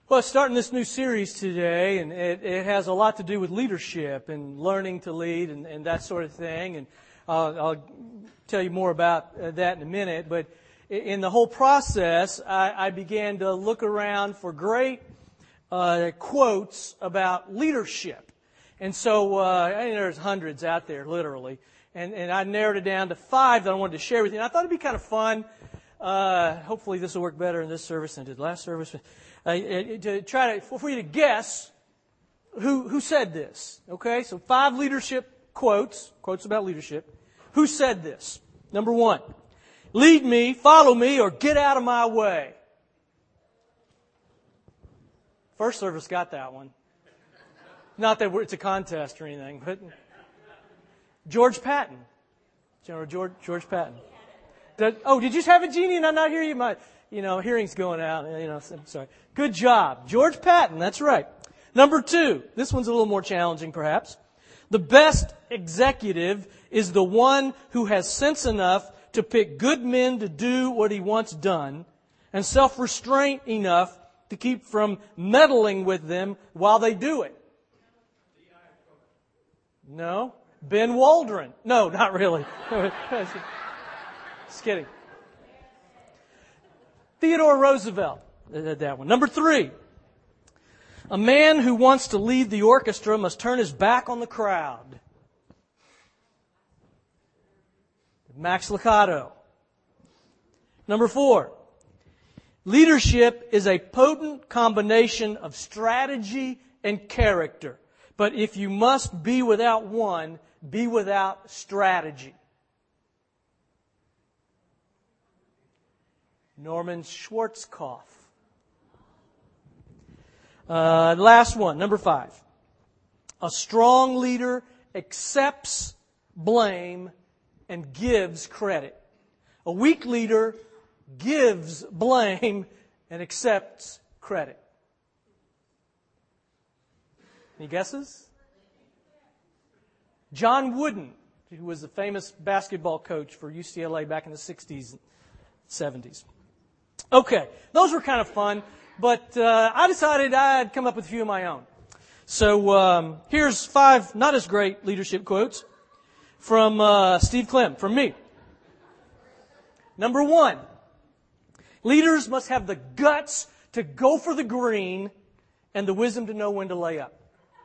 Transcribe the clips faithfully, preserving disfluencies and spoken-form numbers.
Well, starting this new series today, and it, it has a lot to do with leadership and learning to lead and, and that sort of thing. And uh, I'll tell you more about uh, that in a minute. But in the whole process, I, I began to look around for great uh, quotes about leadership. And so uh, I think there's hundreds out there, literally. And, and I narrowed it down to five that I wanted to share with you. And I thought it'd be kind of fun. Uh, hopefully this will work better in this service than it did last service. Uh, to try to, for you to guess who, who said this. Okay, so five leadership quotes, quotes about leadership. Who said this? Number one, lead me, follow me, or get out of my way. First service got that one. Not that it's a contest or anything, but George Patton. General George, George Patton. Did, oh, did you have it, Jeannie, and I not hear you? My, you know, hearing's going out. You know, I'm sorry. Good job. George Patton, that's right. Number two, this one's a little more challenging perhaps. The best executive is the one who has sense enough to pick good men to do what he wants done and self-restraint enough to keep from meddling with them while they do it. No. Ben Waldron. No, not really. Just kidding. Theodore Roosevelt. That one. Number three. A man who wants to lead the orchestra must turn his back on the crowd. Max Lucado. Number four. Leadership is a potent combination of strategy and character. But if you must be without one, be without strategy. Norman Schwarzkopf. Uh, last one, number five. A strong leader accepts blame and gives credit. A weak leader gives blame and accepts credit. Any guesses? John Wooden, who was the famous basketball coach for U C L A back in the sixties and seventies. Okay, those were kind of fun, but uh, I decided I'd come up with a few of my own. So um, here's five not as great leadership quotes from uh, Steve Clem, from me. Number one, leaders must have the guts to go for the green and the wisdom to know when to lay up.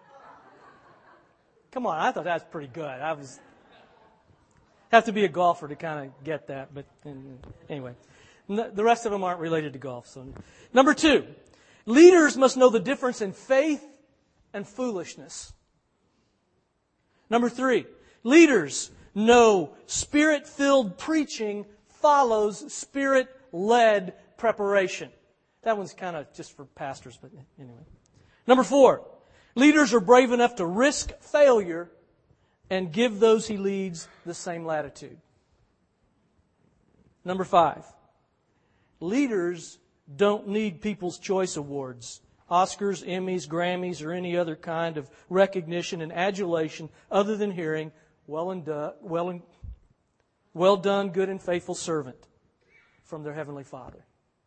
Come on, I thought that was pretty good. I was have to be a golfer to kind of get that, but anyway. The rest of them aren't related to golf. So, number two, leaders must know the difference in faith and foolishness. Number three, leaders know Spirit-filled preaching follows Spirit-led preparation. That one's kind of just for pastors, but anyway. Number four, leaders are brave enough to risk failure and give those he leads the same latitude. Number five, leaders don't need People's Choice Awards, Oscars, Emmys, Grammys, or any other kind of recognition and adulation other than hearing, well, and do, well, and, well done, good and faithful servant, from their Heavenly Father.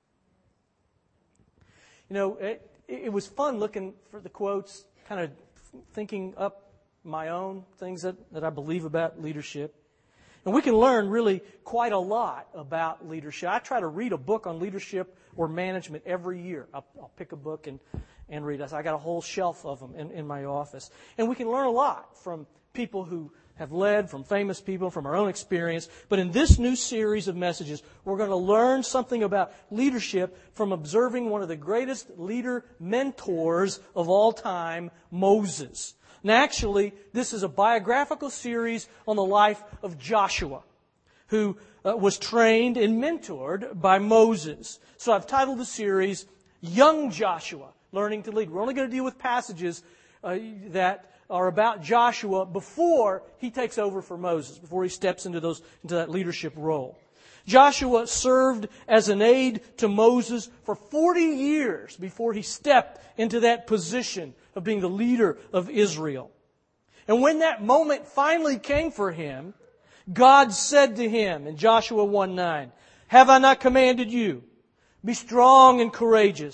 You know, it, it was fun looking for the quotes, kind of thinking up my own things that, that I believe about leadership. And we can learn really quite a lot about leadership. I try to read a book on leadership or management every year. I'll, I'll pick a book and, and read it. I got a whole shelf of them in, in my office. And we can learn a lot from people who have led, from famous people, from our own experience. But in this new series of messages, we're going to learn something about leadership from observing one of the greatest leader mentors of all time, Moses. And actually, this is a biographical series on the life of Joshua, who uh, was trained and mentored by Moses. So I've titled the series, Young Joshua, Learning to Lead. We're only going to deal with passages uh, that are about Joshua before he takes over for Moses, before he steps into those into that leadership role. Joshua served as an aide to Moses for forty years before he stepped into that position of being the leader of Israel. And when that moment finally came for him, God said to him in Joshua one nine, "Have I not commanded you? Be strong and courageous.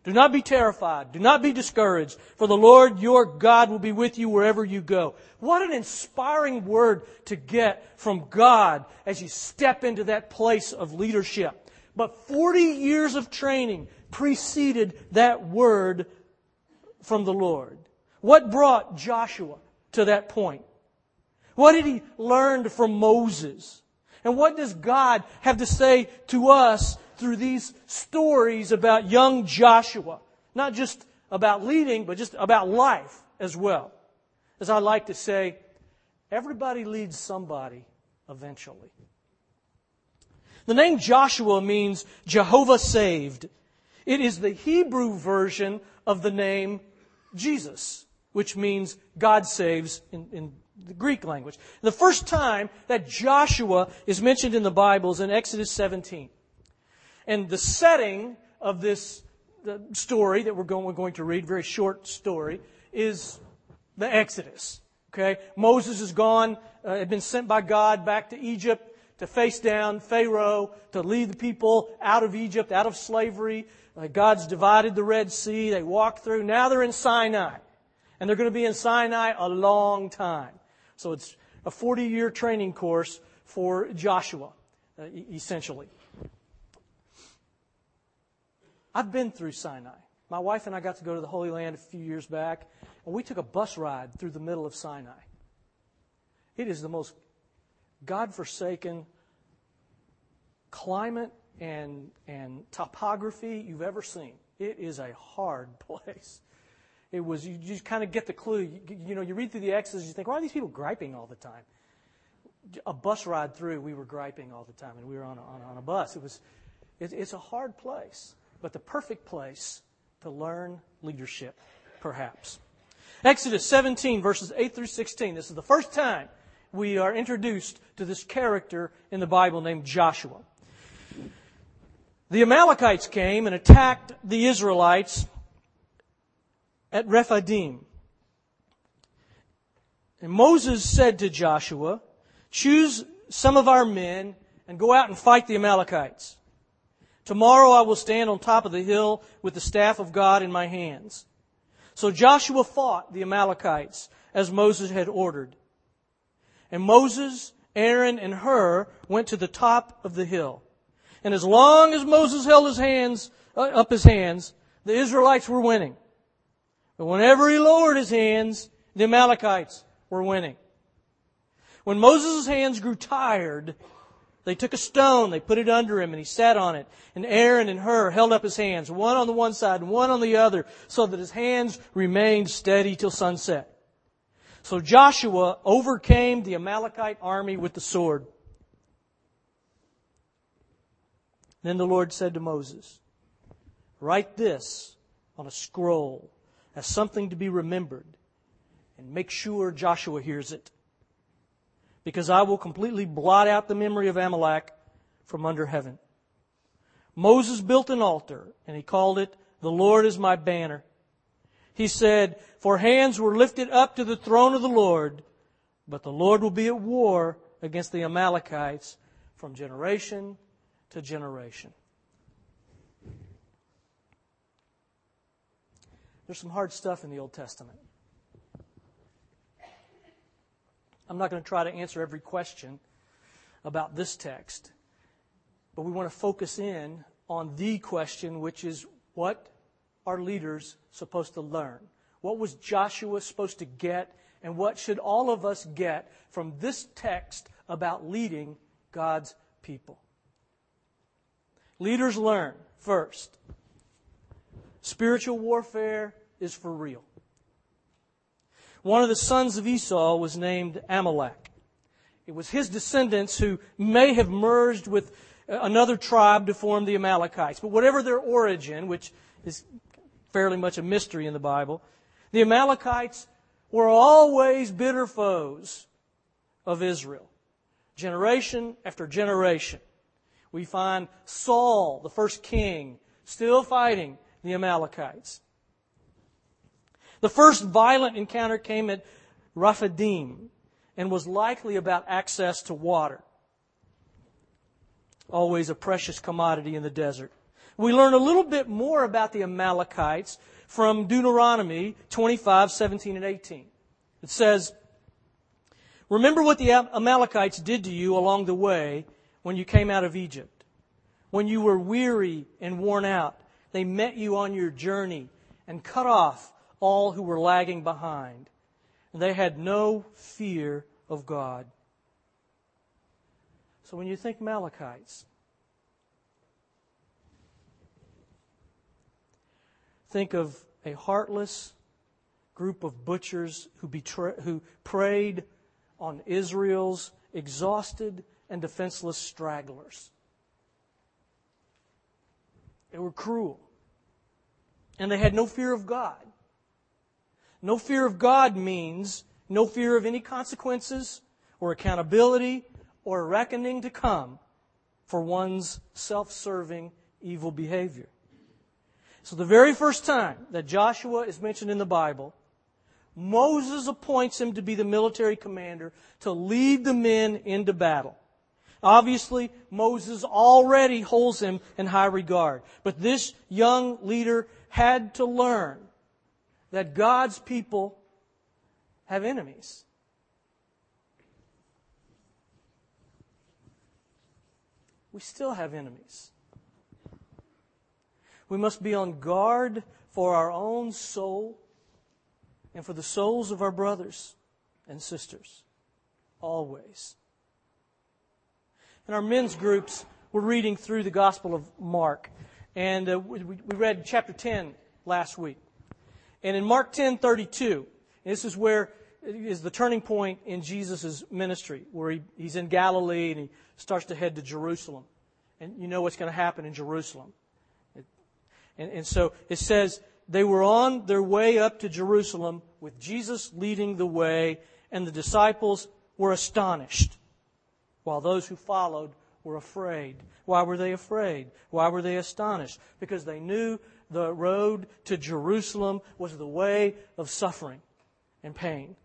Do not be terrified. Do not be discouraged. For the Lord your God will be with you wherever you go. What an inspiring word to get from God as you step into that place of leadership. But forty years of training preceded that word from the Lord. What brought Joshua to that point? What did he learn from Moses? And what does God have to say to us through these stories about young Joshua? Not just about leading, but just about life as well. As I like to say, everybody leads somebody eventually. The name Joshua means Jehovah saved. It is the Hebrew version of the name Jesus, which means God saves in, in the Greek language. The first time that Joshua is mentioned in the Bible is in Exodus seventeen. And the setting of this story that we're going, we're going to read, very short story, is the Exodus. Okay, Moses is gone, uh, had been sent by God back to Egypt to face down Pharaoh, to lead the people out of Egypt, out of slavery. Uh, God's divided the Red Sea. They walk through. Now they're in Sinai. And they're going to be in Sinai a long time. So it's a forty-year training course for Joshua, uh, essentially. I've been through Sinai. My wife and I got to go to the Holy Land a few years back, and we took a bus ride through the middle of Sinai. It is the most God-forsaken climate and, and topography you've ever seen. It is a hard place. It was, you just kind of get the clue. You, you know, you read through the Exodus, you think, why are these people griping all the time? A bus ride through, we were griping all the time, and we were on a, on, on a bus. It was, it, it's a hard place, but the perfect place to learn leadership, perhaps. Exodus seventeen, verses eight through sixteen. This is the first time we are introduced to this character in the Bible named Joshua. The Amalekites came and attacked the Israelites at Rephidim. And Moses said to Joshua, choose some of our men and go out and fight the Amalekites. Tomorrow I will stand on top of the hill with the staff of God in my hands. So Joshua fought the Amalekites as Moses had ordered. And Moses, Aaron, and Hur went to the top of the hill. And as long as Moses held his hands uh, up his hands, the Israelites were winning. But whenever he lowered his hands, the Amalekites were winning. When Moses' hands grew tired, they took a stone, they put it under him, and he sat on it. And Aaron and Hur held up his hands, one on the one side and one on the other, so that his hands remained steady till sunset. So Joshua overcame the Amalekite army with the sword. Then the Lord said to Moses, write this on a scroll as something to be remembered, and make sure Joshua hears it. Because I will completely blot out the memory of Amalek from under heaven. Moses built an altar, and he called it, the Lord is my banner. He said, for hands were lifted up to the throne of the Lord, but the Lord will be at war against the Amalekites from generation to generation. There's some hard stuff in the Old Testament. I'm not going to try to answer every question about this text, but we want to focus in on the question, which is, what are leaders supposed to learn? What was Joshua supposed to get, and what should all of us get from this text about leading God's people? Leaders learn, first, spiritual warfare is for real. One of the sons of Esau was named Amalek. It was his descendants who may have merged with another tribe to form the Amalekites. But whatever their origin, which is fairly much a mystery in the Bible, the Amalekites were always bitter foes of Israel, generation after generation. We find Saul, the first king, still fighting the Amalekites. The first violent encounter came at Rephidim and was likely about access to water. Always a precious commodity in the desert. We learn a little bit more about the Amalekites from Deuteronomy twenty-five, seventeen, and eighteen. It says, "Remember what the Amalekites did to you along the way when you came out of Egypt. When you were weary and worn out, they met you on your journey and cut off all who were lagging behind. They had no fear of God." So when you think Amalekites, think of a heartless group of butchers who, betray, who preyed on Israel's exhausted and defenseless stragglers. They were cruel. And they had no fear of God. No fear of God means no fear of any consequences or accountability or reckoning to come for one's self-serving evil behavior. So the very first time that Joshua is mentioned in the Bible, Moses appoints him to be the military commander to lead the men into battle. Obviously, Moses already holds him in high regard. But this young leader had to learn that God's people have enemies. We still have enemies. We must be on guard for our own soul and for the souls of our brothers and sisters. Always. In our men's groups, we're reading through the Gospel of Mark. And uh, we, we read chapter ten last week. And in Mark ten thirty-two, this is where is the turning point in Jesus' ministry, where he, he's in Galilee and he starts to head to Jerusalem. And you know what's going to happen in Jerusalem. And, and so it says, they were on their way up to Jerusalem with Jesus leading the way, and the disciples were astonished, while those who followed were afraid. Why were they afraid? Why were they astonished? Because they knew the road to Jerusalem was the way of suffering and pain.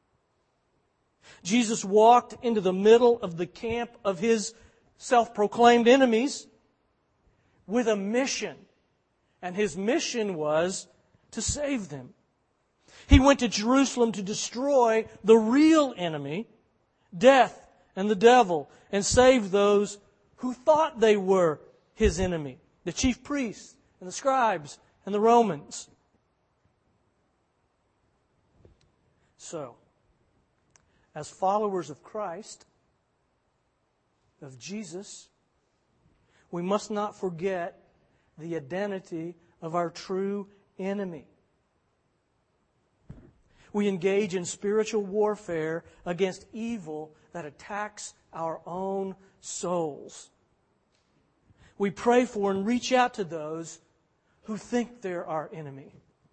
Jesus walked into the middle of the camp of his self-proclaimed enemies with a mission. And his mission was to save them. He went to Jerusalem to destroy the real enemy, death and the devil, and save those who thought they were his enemy, the chief priests and the scribes and the Romans. So, as followers of Christ, of Jesus, we must not forget the identity of our true enemy. We engage in spiritual warfare against evil that attacks our own souls. We pray for and reach out to those who think they're our enemy.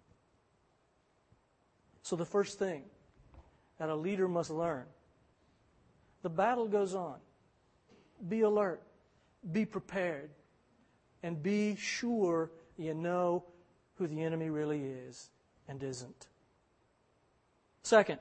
So the first thing that a leader must learn, the battle goes on. Be alert. Be prepared. And be sure you know who the enemy really is and isn't. Second,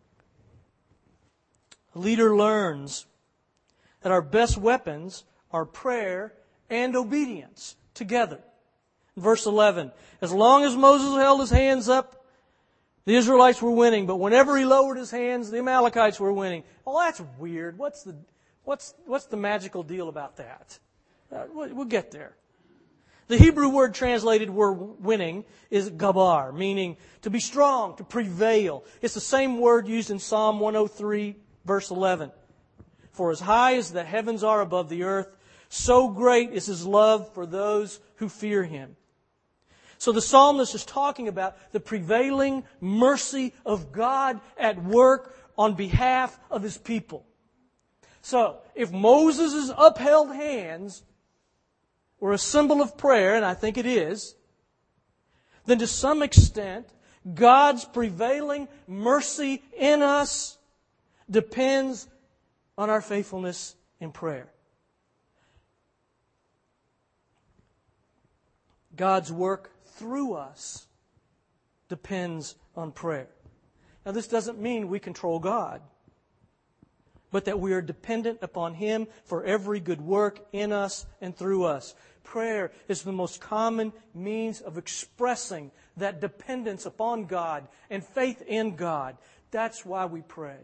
a leader learns that our best weapons are prayer and obedience together. Verse eleven, as long as Moses held his hands up, the Israelites were winning, but whenever he lowered his hands, the Amalekites were winning. Well, that's weird. What's the what's what's the magical deal about that? Uh, we'll get there. The Hebrew word translated word winning is gabar, meaning to be strong, to prevail. It's the same word used in Psalm one oh three, verse eleven. For as high as the heavens are above the earth, so great is His love for those who fear Him. So the psalmist is talking about the prevailing mercy of God at work on behalf of His people. So, if Moses' upheld hands were a symbol of prayer, and I think it is, then to some extent, God's prevailing mercy in us depends on our faithfulness in prayer. God's work through us depends on prayer. Now, this doesn't mean we control God, but that we are dependent upon Him for every good work in us and through us. Prayer is the most common means of expressing that dependence upon God and faith in God. That's why we pray.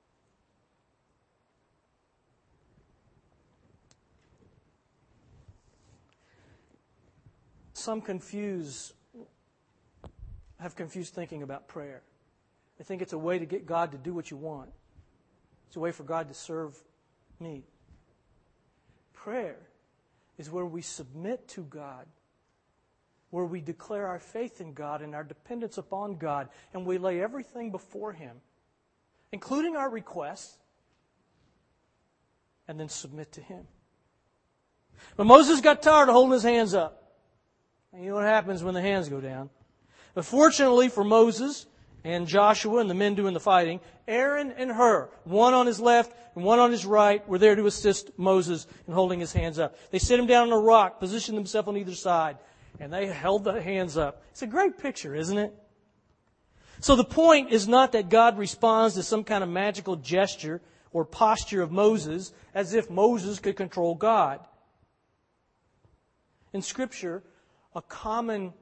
Some confuse, have confused thinking about prayer. They think it's a way to get God to do what you want. It's a way for God to serve me. Prayer is where we submit to God, where we declare our faith in God and our dependence upon God, and we lay everything before Him, including our requests, and then submit to Him. But Moses got tired of holding his hands up. And you know what happens when the hands go down. But fortunately for Moses and Joshua and the men doing the fighting, Aaron and Hur, one on his left and one on his right, were there to assist Moses in holding his hands up. They set him down on a rock, positioned themselves on either side, and they held the hands up. It's a great picture, isn't it? So the point is not that God responds to some kind of magical gesture or posture of Moses as if Moses could control God. In Scripture, a common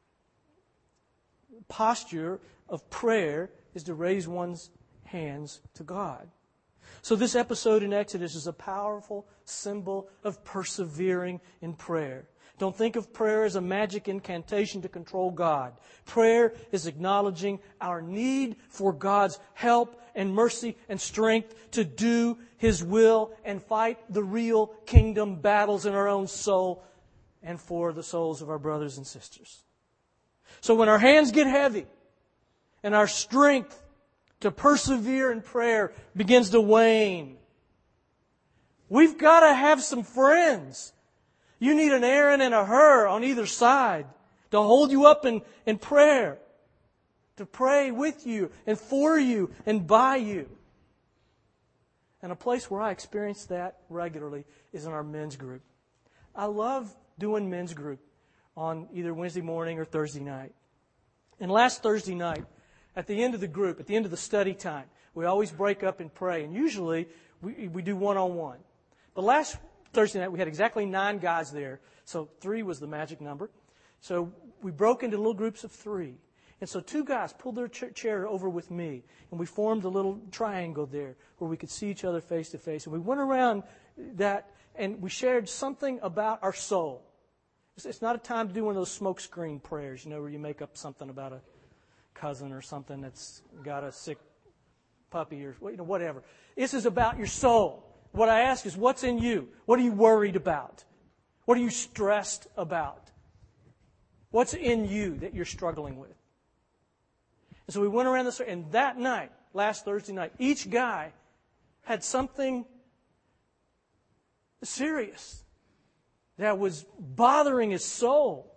posture of prayer is to raise one's hands to God. So this episode in Exodus is a powerful symbol of persevering in prayer. Don't think of prayer as a magic incantation to control God. Prayer is acknowledging our need for God's help and mercy and strength to do His will and fight the real kingdom battles in our own soul and for the souls of our brothers and sisters. So when our hands get heavy and our strength to persevere in prayer begins to wane, we've got to have some friends. You need an Aaron and a Hur on either side to hold you up in, in prayer, to pray with you and for you and by you. And a place where I experience that regularly is in our men's group. I love doing men's group on either Wednesday morning or Thursday night. And last Thursday night, at the end of the group, at the end of the study time, we always break up and pray. And usually we, we do one-on-one. But last Thursday night, we had exactly nine guys there. So three was the magic number. So we broke into little groups of three. And so two guys pulled their ch- chair over with me. And we formed a little triangle there where we could see each other face to face. And we went around that and we shared something about our soul. It's not a time to do one of those smoke screen prayers, you know, where you make up something about a cousin or something that's got a sick puppy or you know whatever. This is about your soul. What I ask is, what's in you? What are you worried about? What are you stressed about? What's in you that you're struggling with? And so we went around this, and that night, last Thursday night, each guy had something serious that was bothering his soul.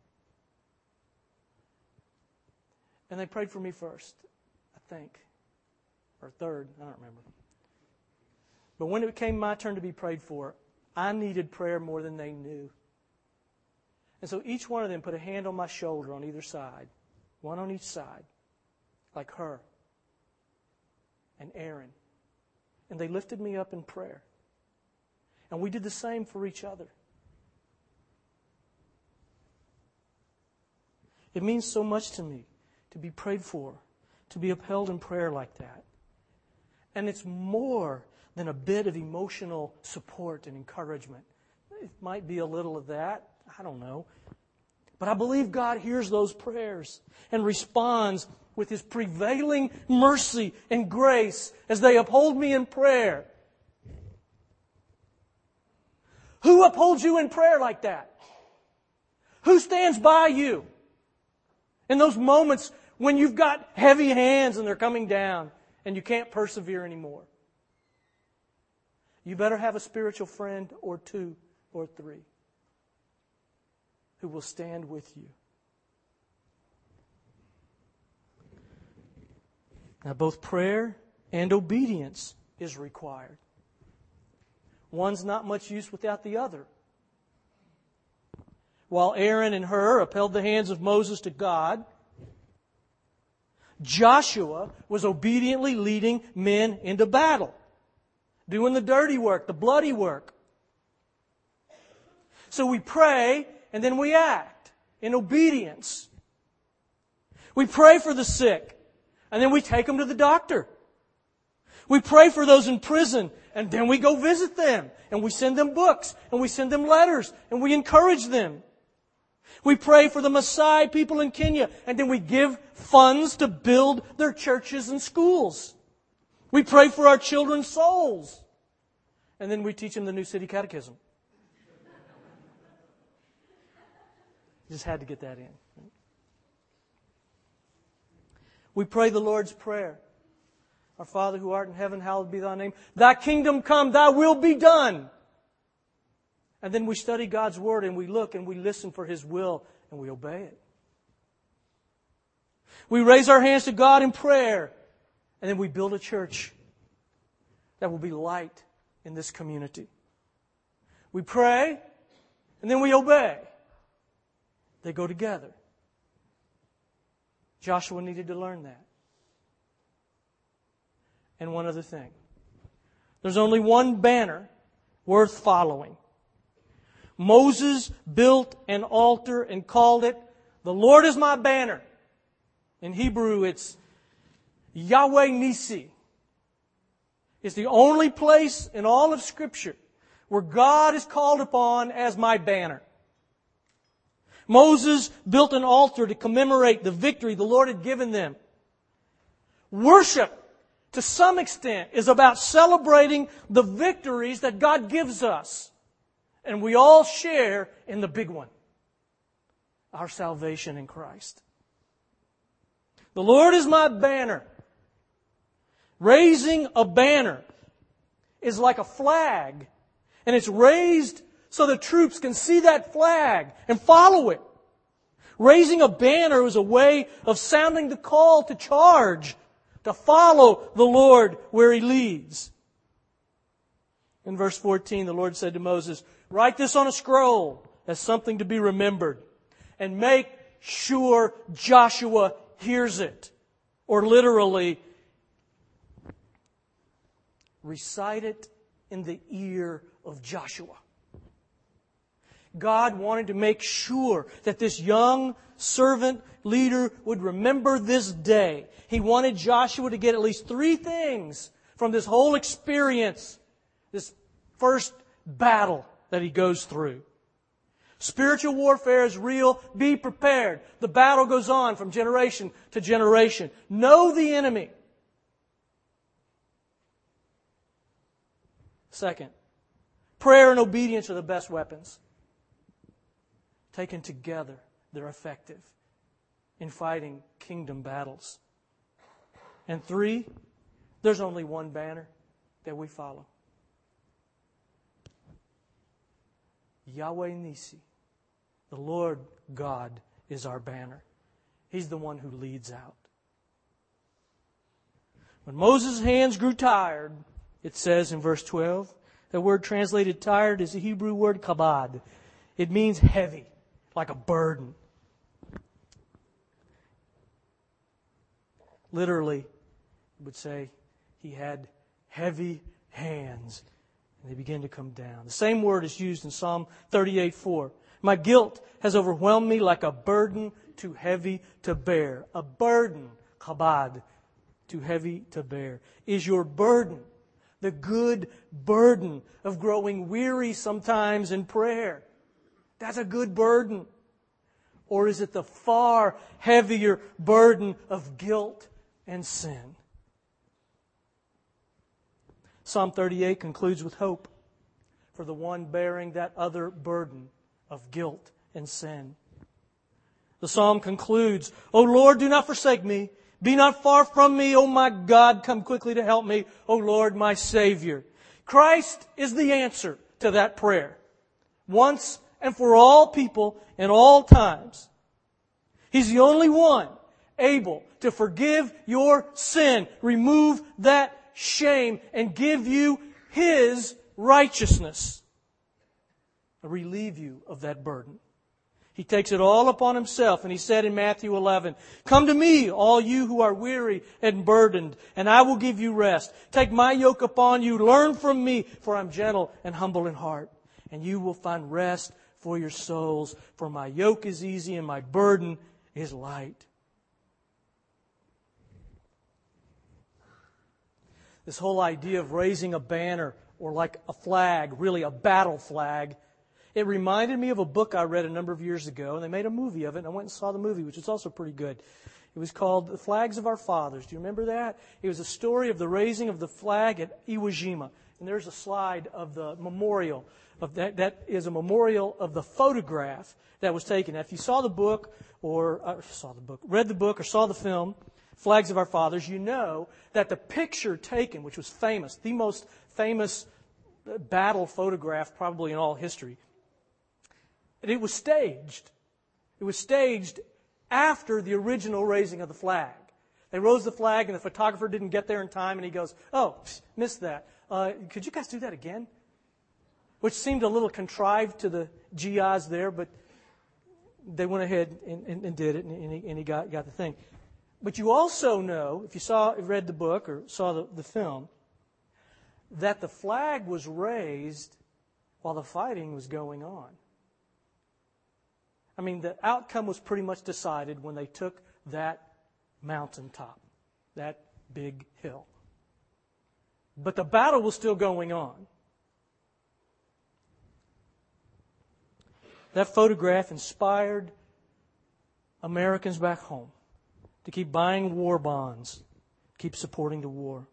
And they prayed for me first, I think. Or third, I don't remember. But when it came my turn to be prayed for, I needed prayer more than they knew. And so each one of them put a hand on my shoulder on either side, one on each side, like Hur and Aaron. And they lifted me up in prayer. And we did the same for each other. It means so much to me to be prayed for, to be upheld in prayer like that. And it's more than a bit of emotional support and encouragement. It might be a little of that. I don't know. But I believe God hears those prayers and responds with His prevailing mercy and grace as they uphold me in prayer. Who upholds you in prayer like that? Who stands by you in those moments when you've got heavy hands and they're coming down and you can't persevere anymore? You better have a spiritual friend or two or three who will stand with you. Now, both prayer and obedience is required. One's not much use without the other. While Aaron and Hur upheld the hands of Moses to God, Joshua was obediently leading men into battle, doing the dirty work, the bloody work. So we pray and then we act in obedience. We pray for the sick and then we take them to the doctor. We pray for those in prison and then we go visit them and we send them books and we send them letters and we encourage them. We pray for the Maasai people in Kenya and then we give funds to build their churches and schools. We pray for our children's souls and then we teach them the New City Catechism. Just had to get that in. We pray the Lord's Prayer. Our Father who art in heaven, hallowed be Thy name. Thy kingdom come, Thy will be done. And then we study God's Word and we look and we listen for His will and we obey it. We raise our hands to God in prayer and then we build a church that will be light in this community. We pray and then we obey. They go together. Joshua needed to learn that. And one other thing. There's only one banner worth following. Moses built an altar and called it, "The Lord is my banner." In Hebrew, it's Yahweh Nisi. It's the only place in all of Scripture where God is called upon as my banner. Moses built an altar to commemorate the victory the Lord had given them. Worship, to some extent, is about celebrating the victories that God gives us. And we all share in the big one, our salvation in Christ. The Lord is my banner. Raising a banner is like a flag, and it's raised so the troops can see that flag and follow it. Raising a banner is a way of sounding the call to charge, to follow the Lord where He leads. In verse fourteen, the Lord said to Moses, "Write this on a scroll as something to be remembered, and make sure Joshua hears it." Or literally, recite it in the ear of Joshua. God wanted to make sure that this young servant leader would remember this day. He wanted Joshua to get at least three things from this whole experience, this first battle that he goes through. Spiritual warfare is real. Be prepared. The battle goes on from generation to generation. Know the enemy. Second, prayer and obedience are the best weapons. Taken together, they're effective in fighting kingdom battles. And three, there's only one banner that we follow. Yahweh Nisi. The Lord God is our banner. He's the one who leads out. When Moses' hands grew tired, it says in verse twelve, the word translated tired is the Hebrew word kabad. It means heavy, like a burden. Literally, it would say he had heavy hands, and they began to come down. The same word is used in Psalm thirty-eight four. My guilt has overwhelmed me like a burden too heavy to bear. A burden, kabad, too heavy to bear. Is your burden the good burden of growing weary sometimes in prayer? That's a good burden. Or is it the far heavier burden of guilt and sin? Psalm thirty-eight concludes with hope for the one bearing that other burden of guilt and sin. The psalm concludes, O Lord, do not forsake me. Be not far from me, O my God, come quickly to help me, O Lord, my Savior. Christ is the answer to that prayer, once and for all people in all times. He's the only one able to forgive your sin, remove that shame, and give you His righteousness, and relieve you of that burden. He takes it all upon Himself, and He said in Matthew eleven, Come to me, all you who are weary and burdened, and I will give you rest. Take my yoke upon you, learn from me, for I'm gentle and humble in heart, and you will find rest for your souls. For my yoke is easy and my burden is light. This whole idea of raising a banner, or like a flag, really a battle flag, it reminded me of a book I read a number of years ago, and they made a movie of it, and I went and saw the movie, which was also pretty good. It was called The Flags of Our Fathers. Do you remember that? It was a story of the raising of the flag at Iwo Jima. And there's a slide of the memorial. Of that, that is a memorial of the photograph that was taken. Now, if you saw the book, or uh, saw the book, read the book, or saw the film, Flags of Our Fathers, you know that the picture taken, which was famous, the most famous battle photograph probably in all history, and it was staged. It was staged after the original raising of the flag. They rose the flag, and the photographer didn't get there in time, and he goes, oh, psh, missed that. Uh, could you guys do that again? Which seemed a little contrived to the G Is there, but they went ahead and, and, and did it, and, and, he, and he got, got the thing. But you also know, if you saw, read the book or saw the, the film, that the flag was raised while the fighting was going on. I mean, the outcome was pretty much decided when they took that mountaintop, that big hill. But the battle was still going on. That photograph inspired Americans back home to keep buying war bonds, keep supporting the war.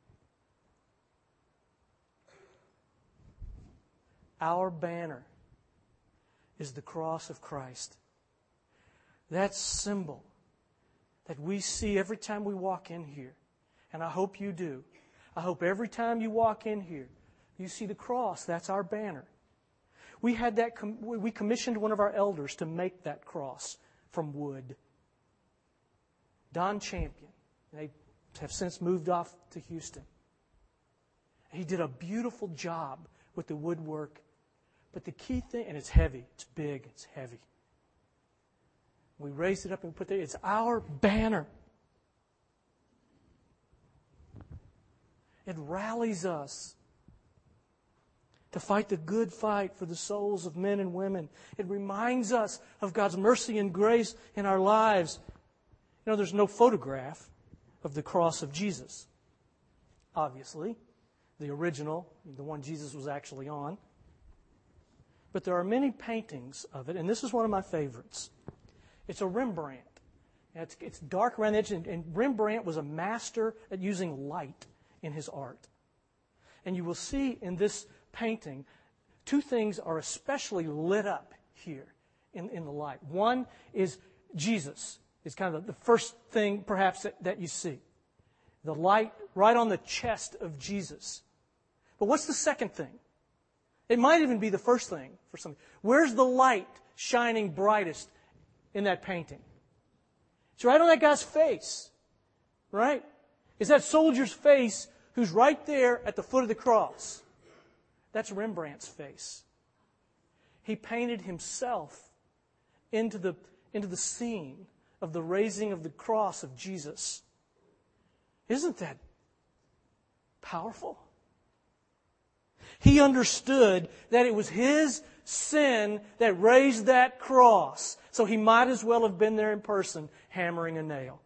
Our banner is the cross of Christ. That symbol that we see every time we walk in here, and I hope you do. I hope every time you walk in here, you see the cross. That's our banner. We had that. We commissioned one of our elders to make that cross from wood. Don Champion. They have since moved off to Houston. He did a beautiful job with the woodwork. But the key thing, and it's heavy, it's big, it's heavy. We raised it up and put it, it's our banner. It rallies us to fight the good fight for the souls of men and women. It reminds us of God's mercy and grace in our lives. You know, there's no photograph of the cross of Jesus, obviously. The original, the one Jesus was actually on. But there are many paintings of it, and this is one of my favorites. It's a Rembrandt. It's, it's dark around the edge, and, and Rembrandt was a master at using light in his art. And you will see in this painting, two things are especially lit up here in, in the light. One is Jesus. It's kind of the first thing, perhaps, that, that you see. The light right on the chest of Jesus. But what's the second thing? It might even be the first thing for some. Where's the light shining brightest in that painting? It's right on that guy's face, right? It's that soldier's face who's right there at the foot of the cross. That's Rembrandt's face. He painted himself into the, into the scene of the raising of the cross of Jesus. Isn't that powerful? He understood that it was his sin that raised that cross. So he might as well have been there in person hammering a nail.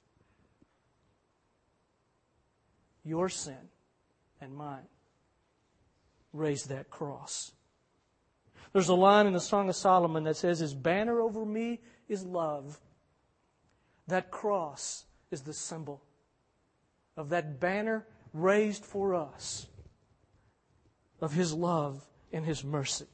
Your sin and mine raised that cross. There's a line in the Song of Solomon that says, His banner over me is love. That cross is the symbol of that banner raised for us, of His love and His mercy.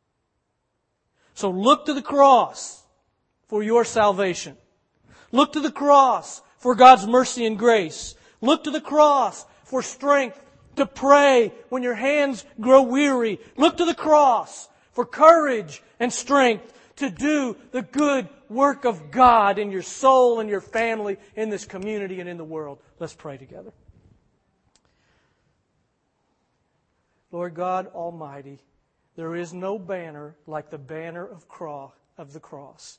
So look to the cross for your salvation. Look to the cross for God's mercy and grace. Look to the cross for strength to pray when your hands grow weary. Look to the cross for courage and strength to do the good work of God in your soul and your family, in this community and in the world. Let's pray together. Lord God Almighty, there is no banner like the banner of cross, of the cross.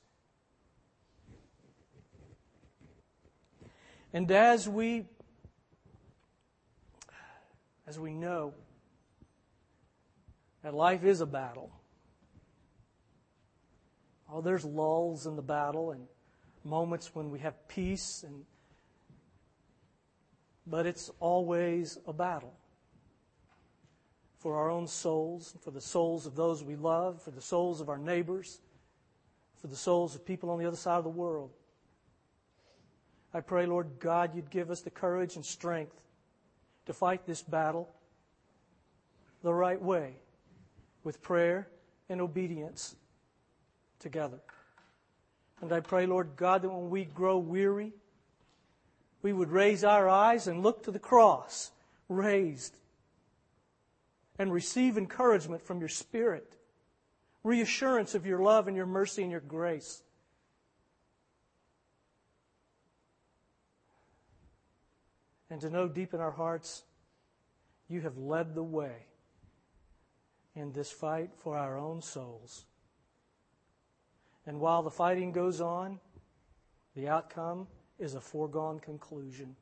And as we as we know that life is a battle, Oh, there's lulls in the battle and moments when we have peace, and but it's always a battle for our own souls, for the souls of those we love, for the souls of our neighbors, for the souls of people on the other side of the world. I pray, Lord God, you'd give us the courage and strength to fight this battle the right way, with prayer and obedience together. And I pray, Lord God, that when we grow weary, we would raise our eyes and look to the cross raised and receive encouragement from your Spirit, reassurance of your love and your mercy and your grace. And to know deep in our hearts, you have led the way in this fight for our own souls. And while the fighting goes on, the outcome is a foregone conclusion.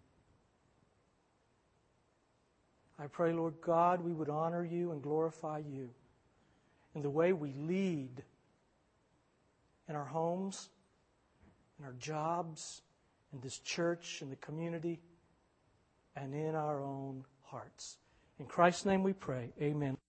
I pray, Lord God, we would honor you and glorify you in the way we lead in our homes, in our jobs, in this church, in the community, and in our own hearts. In Christ's name we pray. Amen.